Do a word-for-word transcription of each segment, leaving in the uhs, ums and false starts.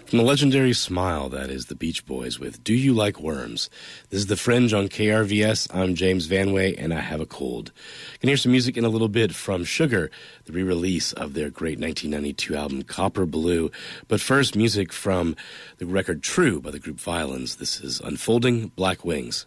From the legendary Smile, that is the Beach Boys with Do You Like Worms? This is The Fringe on K R V S. I'm James Vanway, and I have a cold. You can hear some music in a little bit from Sugar, the re-release of their great nineteen ninety-two album Copper Blue. But first, music from the record True by the group Violins. This is Unfolding Black Wings.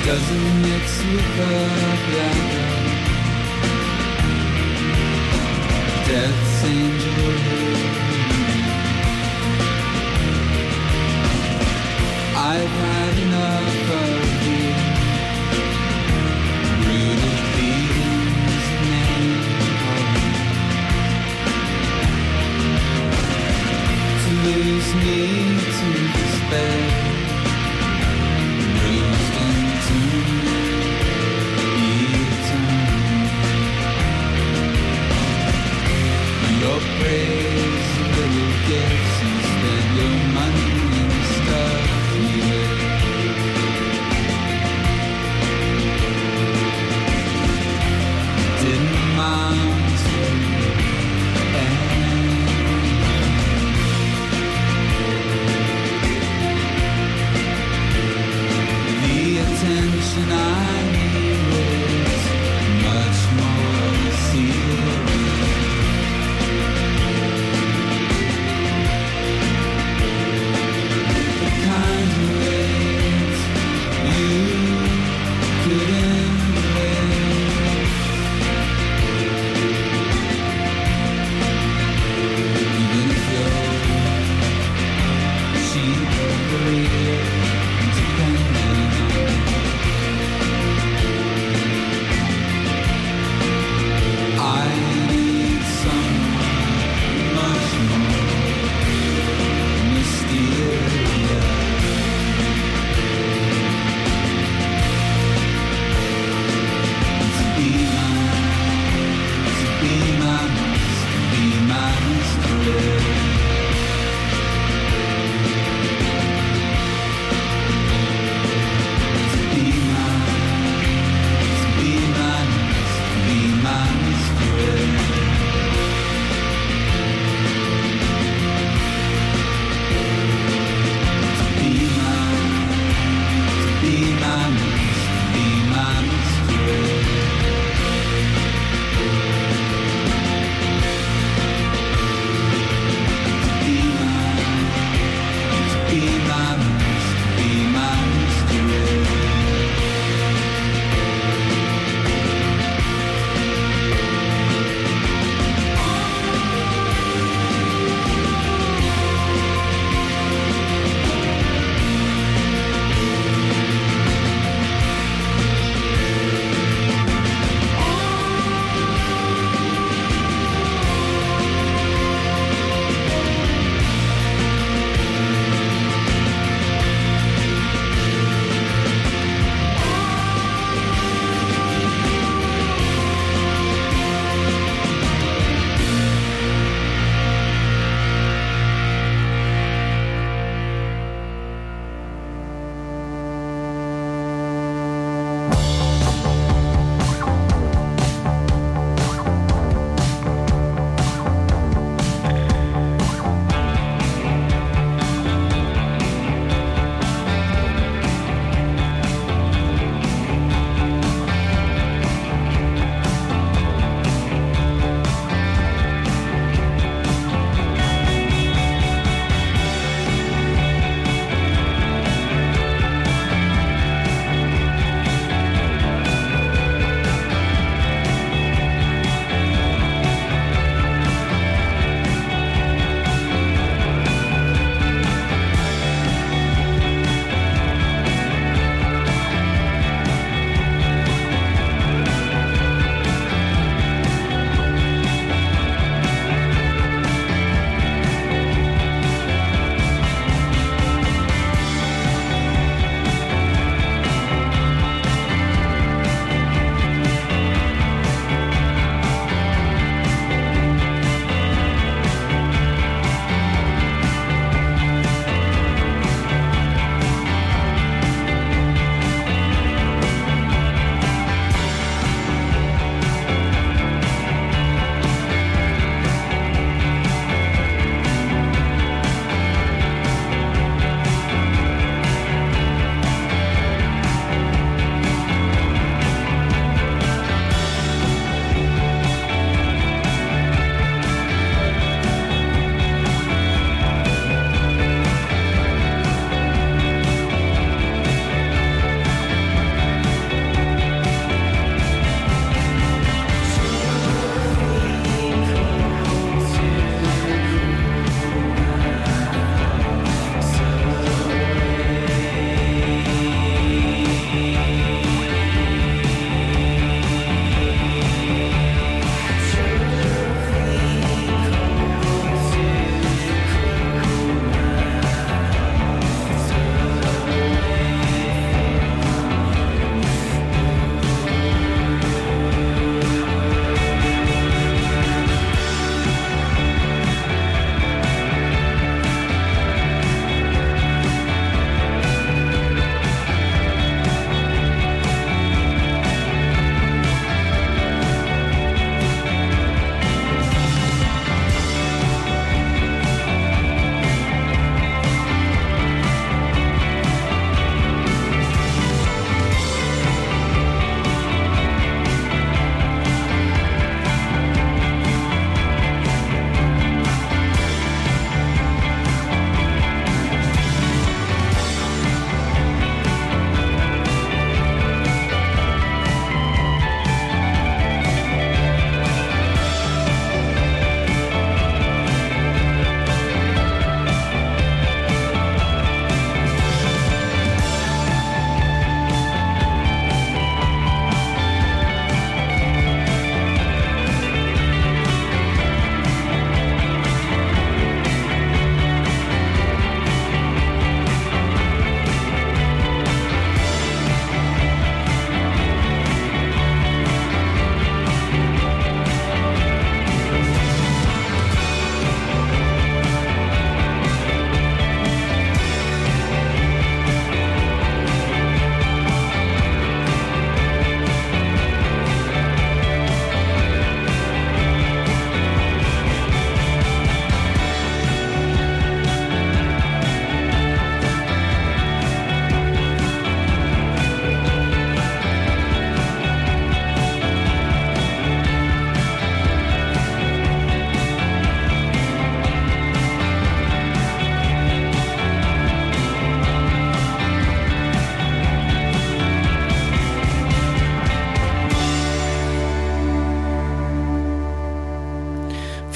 doesn't mix with the piano. Death's angel. I've had enough of you. Brutal beatings and anger. To lose me to despair. Bruised into eternity. Your praise and little gifts instead your money and stuff.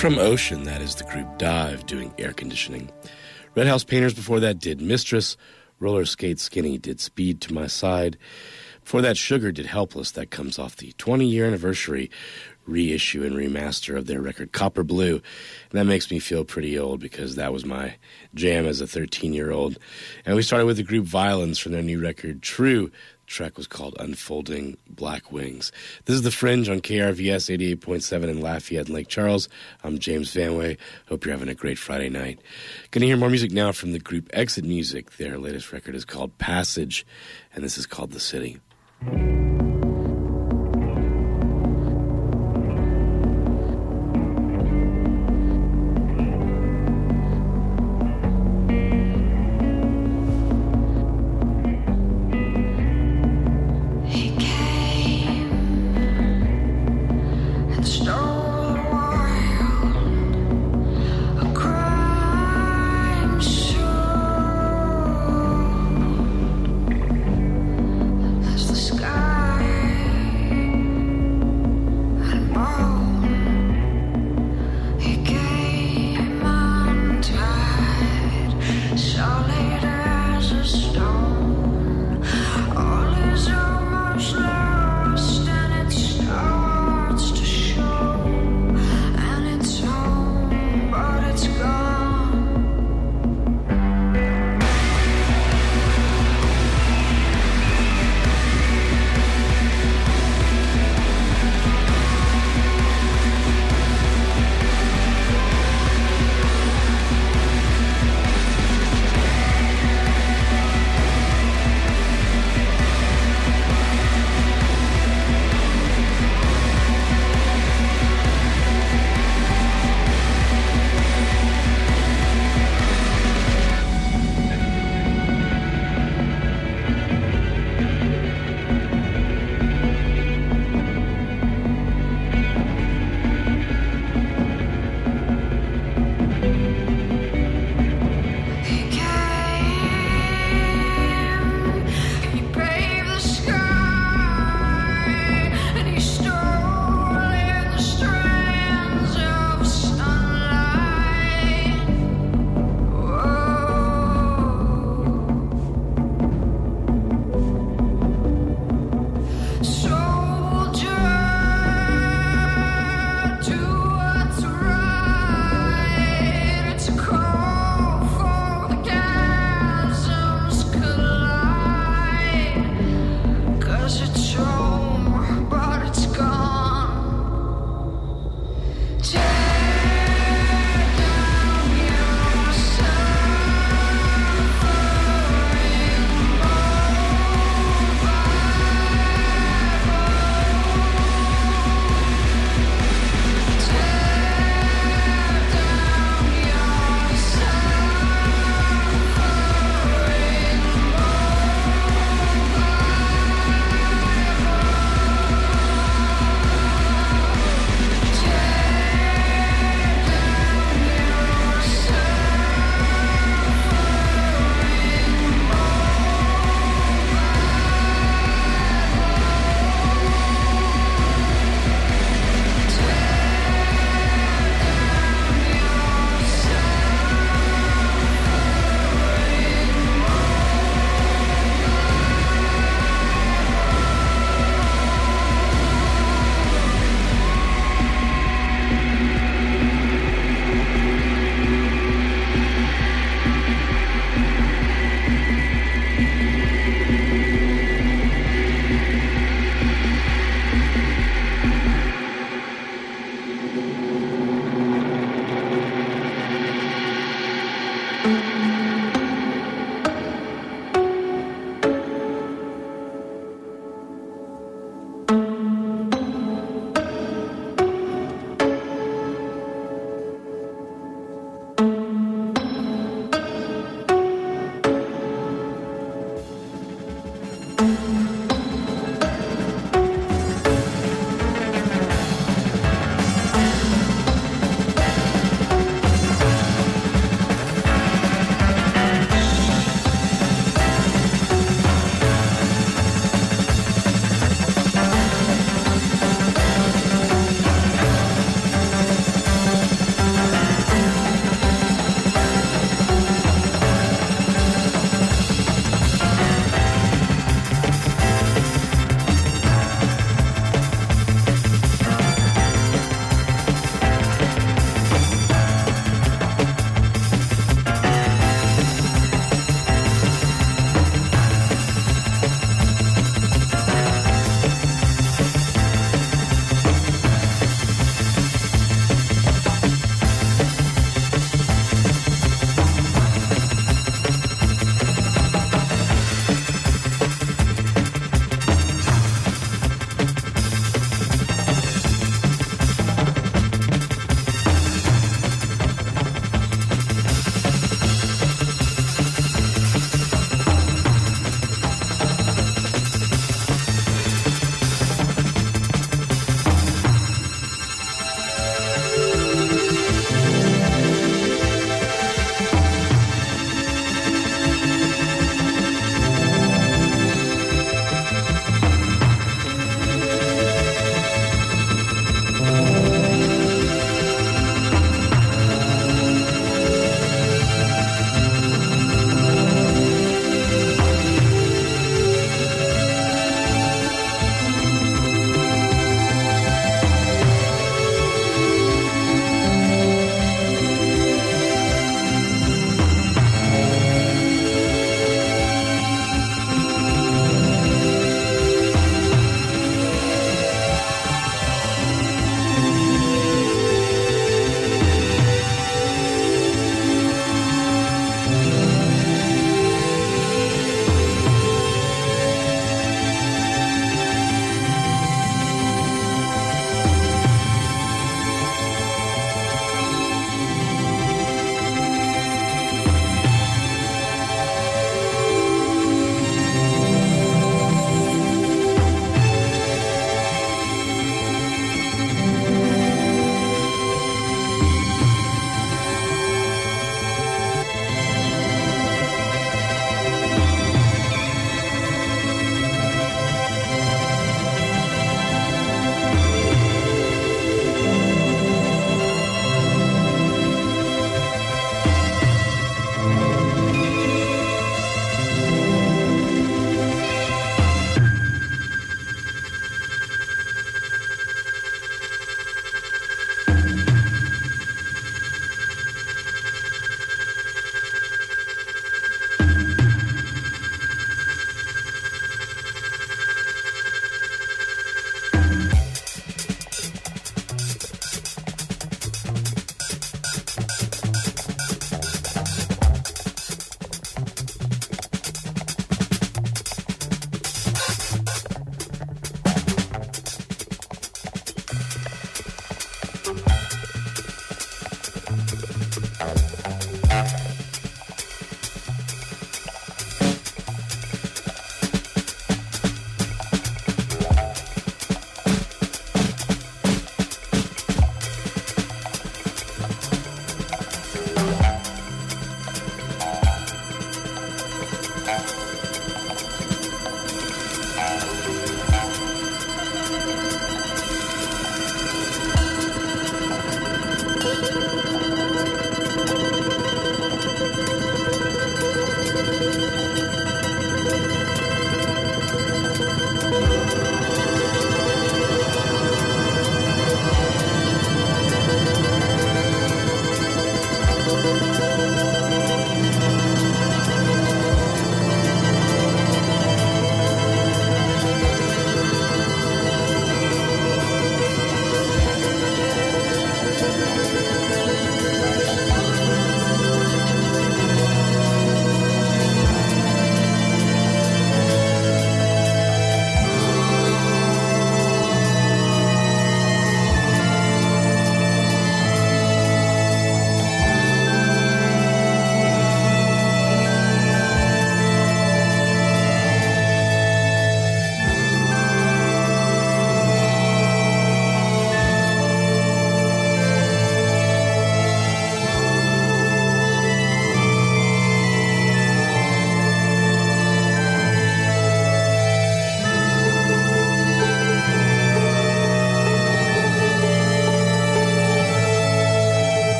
From Ocean, that is the group Dive doing Air Conditioning. Red House Painters before that did Mistress. Roller Skate Skinny did Speed to My Side. Before that, Sugar did Helpless. That comes off the twenty-year anniversary reissue and remaster of their record Copper Blue. And that makes me feel pretty old because that was my jam as a thirteen-year-old. And we started with the group Violence from their new record True. The track was called Unfolding Black Wings. This is The Fringe on K R V S eighty-eight point seven in Lafayette and Lake Charles. I'm James Vanway. Hope you're having a great Friday night. Going to hear more music now from the group Exit Music. Their latest record is called Passage, and this is called The City. Sky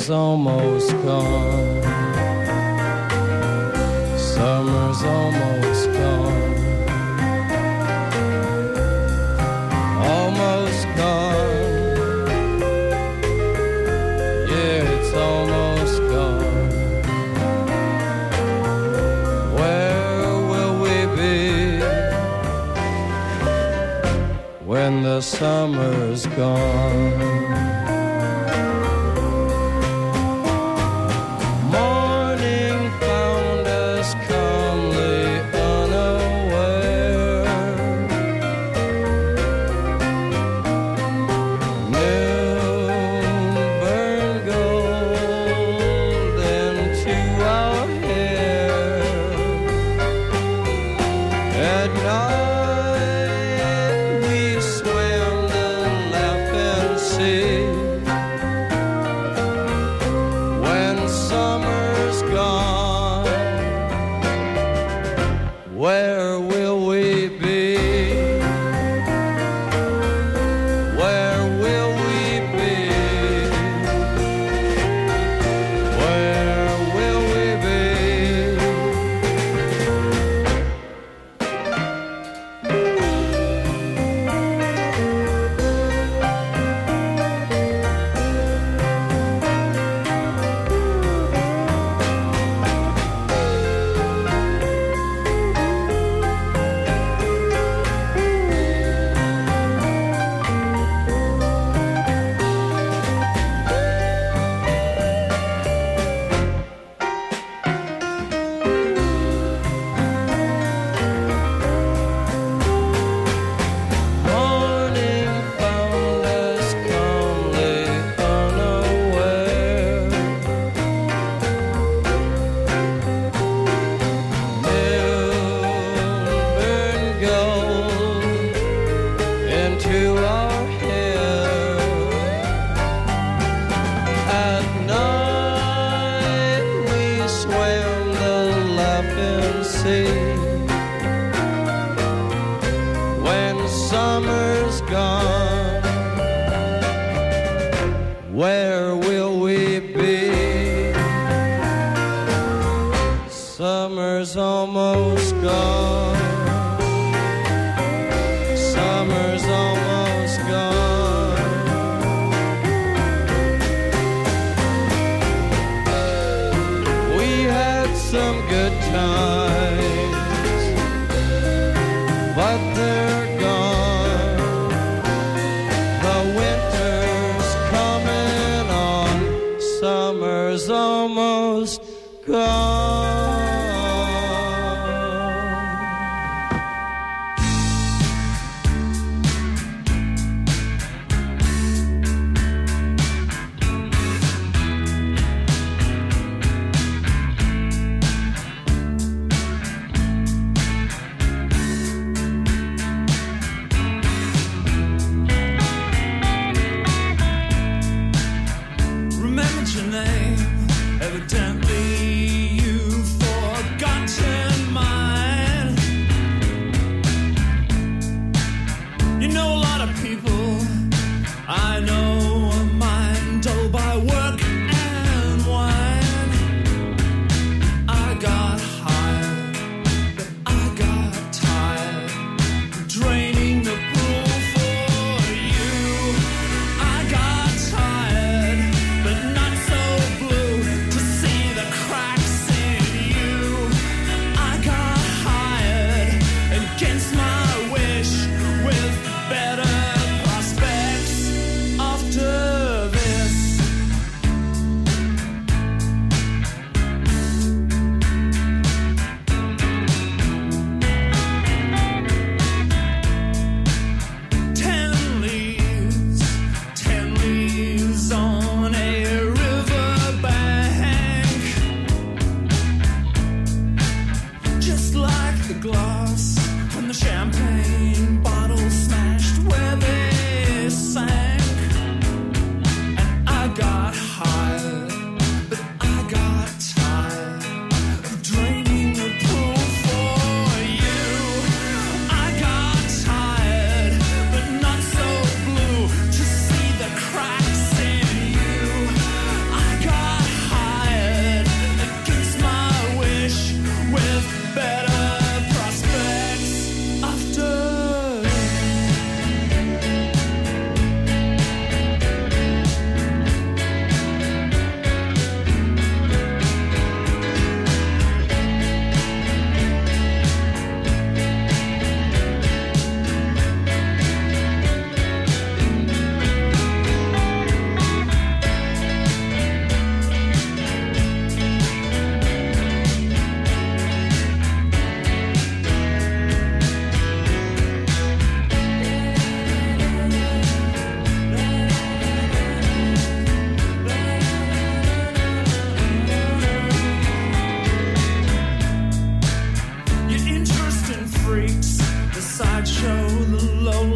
Summer's almost gone. Summer's almost gone. Almost gone. Yeah, it's almost gone. Where will we be when the summer's gone?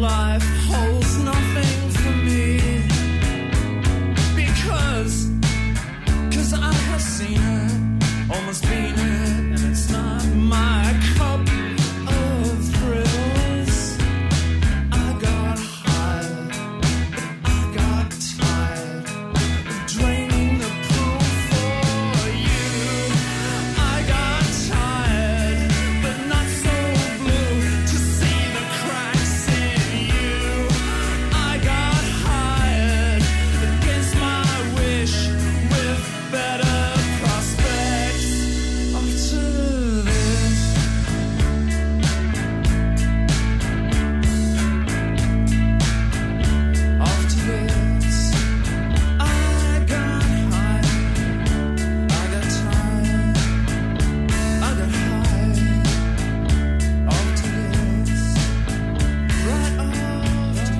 life holds nothing for me. Because, cause I have seen it, almost been it, and it's not my cup of thrills. I got high, I got tired of draining the pool for you. I got tired, but not so blue, to see the cracks in you. I got hired against my wish, with better prospects after this. After this, I got high, I got tired, I got high. After this, right after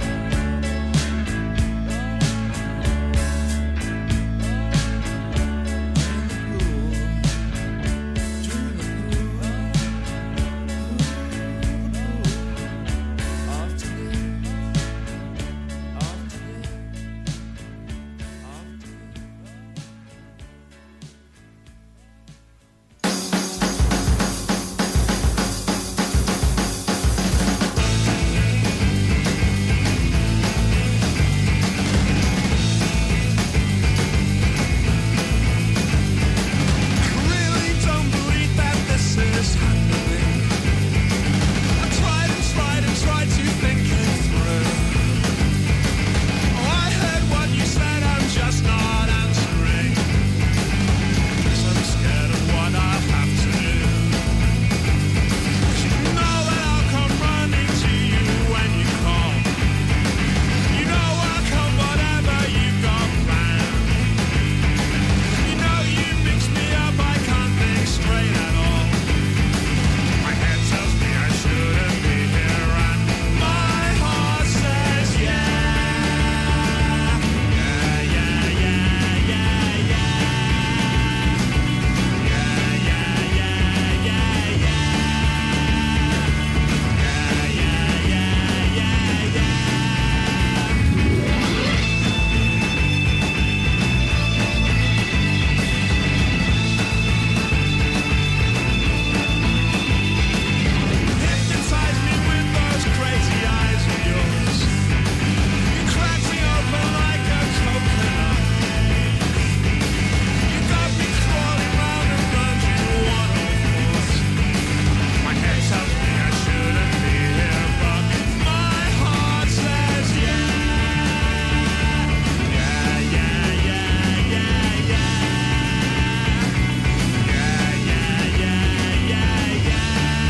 really don't believe that this is happening. I tried and tried and tried to think it through. Oh, I heard what you said, I'm just not answering, 'cause I'm scared of what I'll have to do. 'Cause you know that I'll come running to you when you call. You know I'll come whatever you've got planned. You know you mix me up, I can't think straight at all. My head tells me I shouldn't be here, and my heart says yeah. Yeah, yeah, yeah, yeah, yeah. Yeah, yeah, yeah, yeah, yeah. Yeah, yeah, yeah, yeah, yeah. Hypnotize me with those crazy eyes of yours. You cracked me open like a coconut. You got me crawling round and round you waterfalls. My head tells me I shouldn't be here, but my heart says yeah. Yeah, yeah, yeah, yeah, yeah. Yeah, yeah, yeah, yeah, yeah.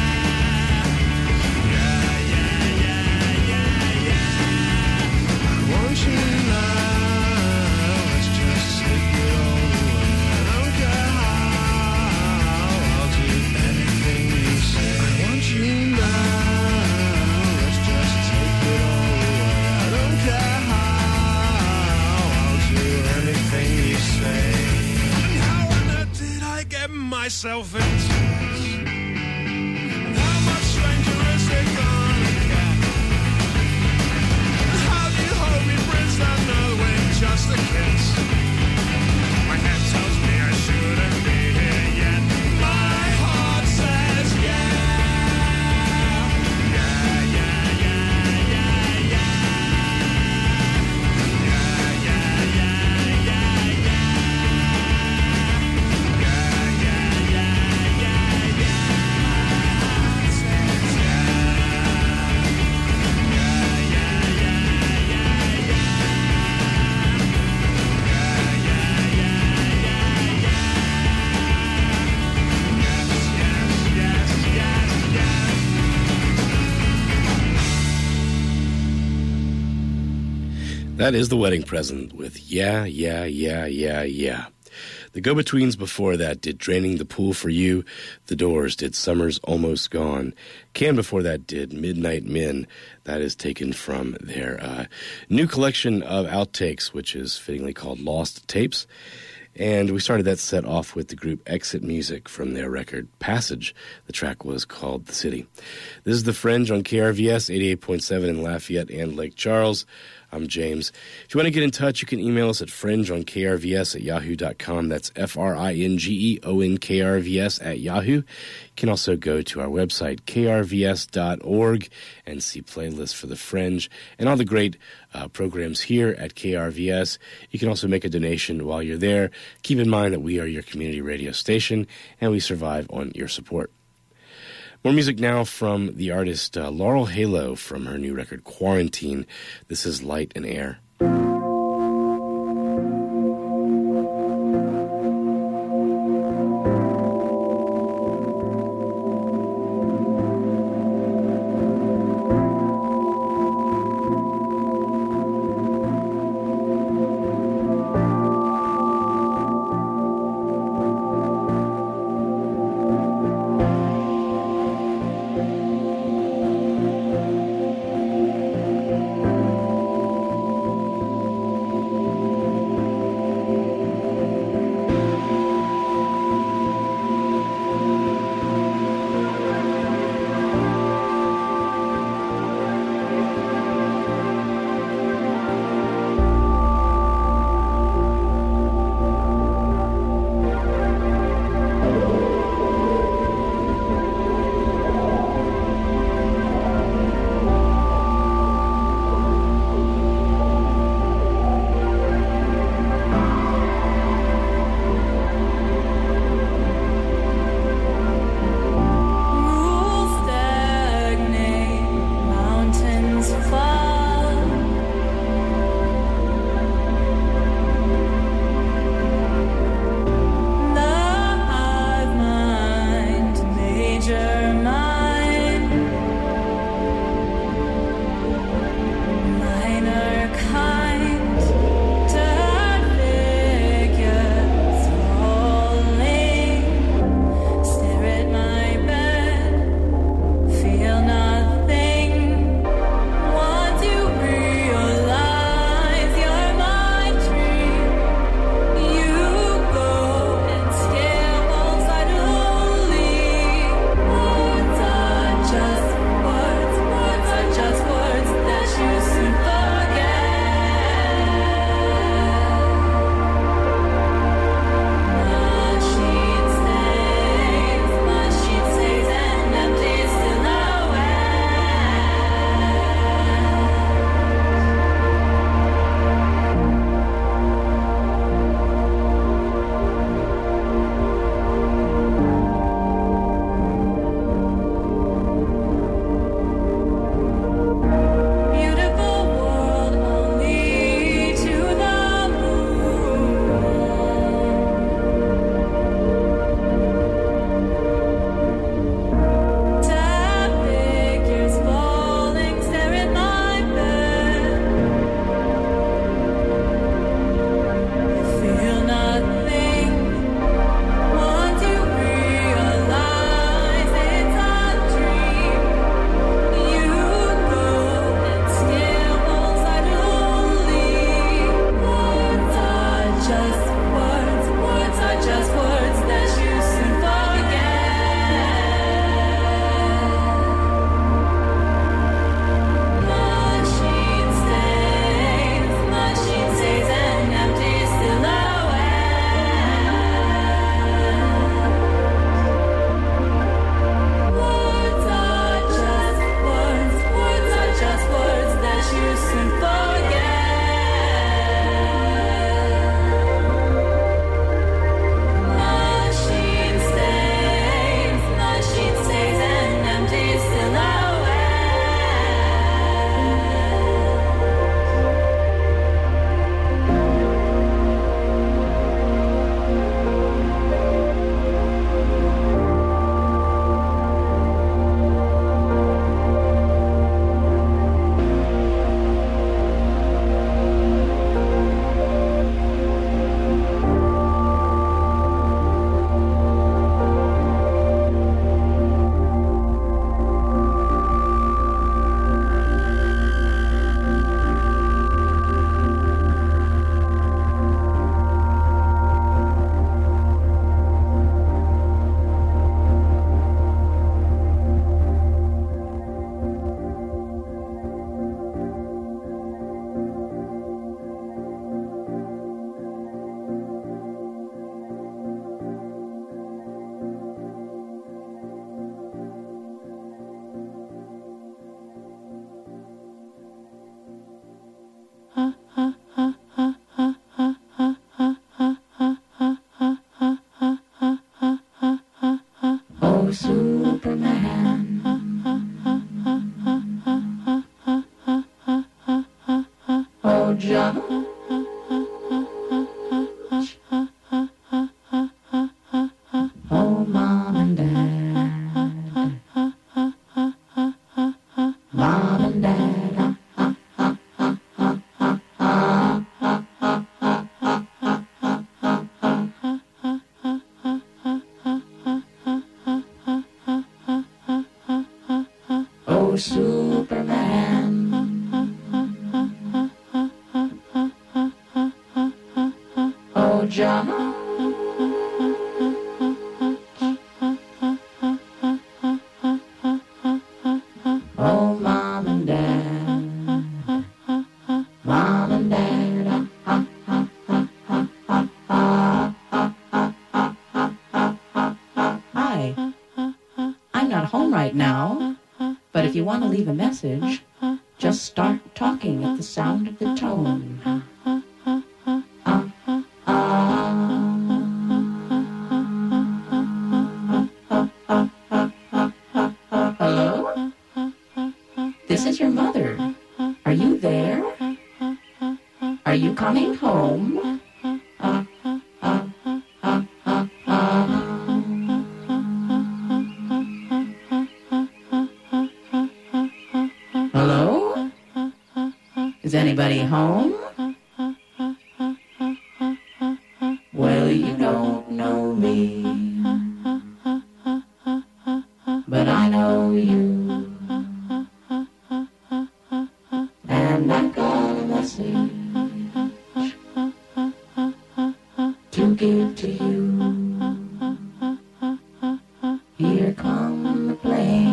Yeah, yeah, yeah, yeah, yeah. I want you now. Let's just stick it all away. I don't care how. I'll do anything you say. I want you now. Let's just take it all away. I don't care how. I'll do anything you say. And how on earth did I get myself into this? And how much stranger is it gonna get? And how do you hold me, Prince, that knowing just a kiss? My head tells me I shouldn't be here yet. My heart says yeah. Yeah, yeah, yeah, yeah, yeah. Yeah, yeah, yeah, yeah, yeah. Yeah, yeah, yeah, yeah, yeah. Says yeah. Yeah, yeah, yeah, yeah, yeah. That is The Wedding Present with Yeah, Yeah, Yeah, Yeah, Yeah. The Go-Betweens before that did Draining the Pool for You. The Doors did Summer's Almost Gone. Can before that did Midnight Men. That is taken from their uh, new collection of outtakes, which is fittingly called Lost Tapes. And we started that set off with the group Exit Music from their record Passage. The track was called The City. This is The Fringe on K R V S eighty-eight point seven in Lafayette and Lake Charles. I'm James. If you want to get in touch, you can email us at fringe on K R V S at yahoo dot com. That's F R I N G E O N K R V S at Yahoo. You can also go to our website, K R V S dot org, and see playlists for The Fringe and all the great uh, programs here at K R V S. You can also make a donation while you're there. Keep in mind that we are your community radio station, and we survive on your support. More music now from the artist uh, Laurel Halo from her new record Quarantine. This is Light and Air. John. Oh, Mom and Dad. Mom and Dad. Oh, Superman. Oh, John. Oh, Mom and Dad. Mom and Dad. Hi. I'm not home right now, but if you want to leave a message, just start talking at the sound of the tone. Hello? This is your mother. Are you there? Are you coming home? Hello? Is anybody home? Well, you don't know me, but I know you. And I've got a message to give to you. Here come the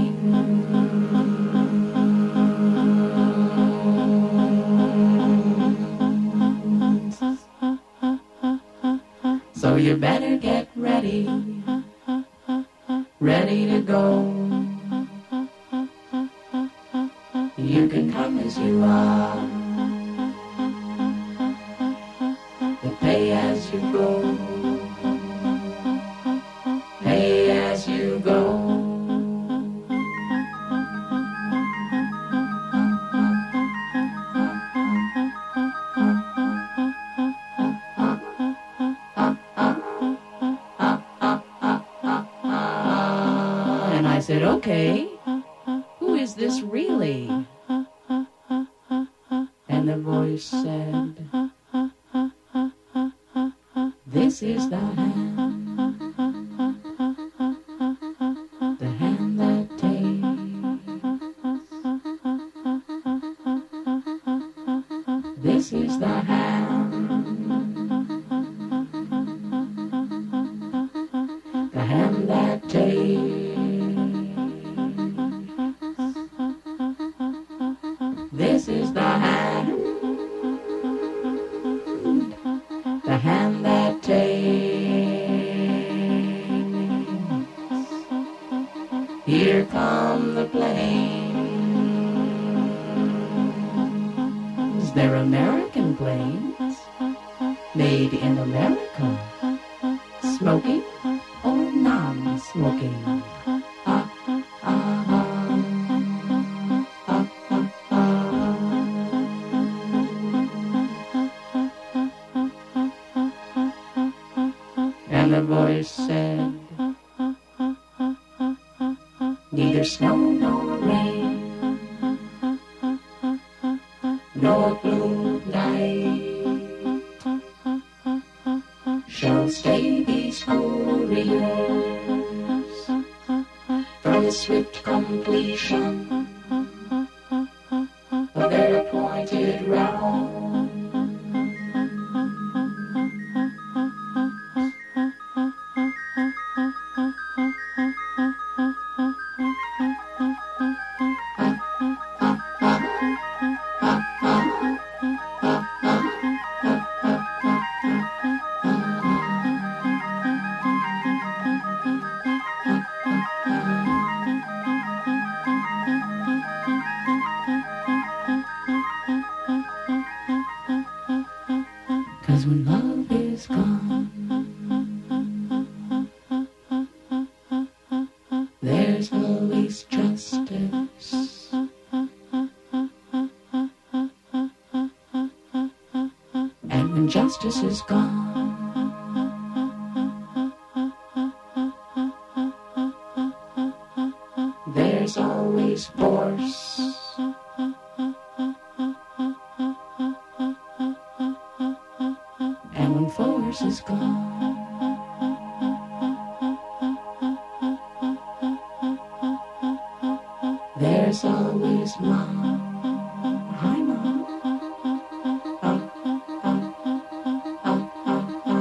planes. So you better get ready, ready to go. You can come as you are, but pay as you go. Pay as you go. And I said, okay, who is this really? And the voice said, this is the hand, the hand that takes. This is the hand, the hand that takes. This is the hand, the hand that takes. Here come the planes. They're American planes, made in America. Smoking or non-smoking? And the voice said, neither snow nor rain, nor blue night shall stay these couriers from the swift completion of their appointed round. Cause when love is gone, there's always justice. when injustice is gone. There's always force. And when force is gone, there's always mom. Hi, mom. Uh, uh, uh, uh,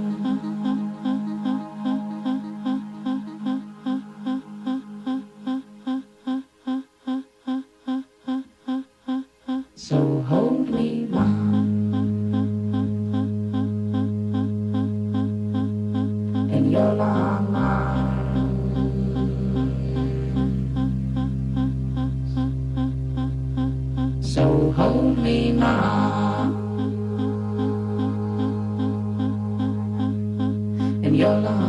uh. So hold me, mom, in your long arms. So hold me, mom, in your long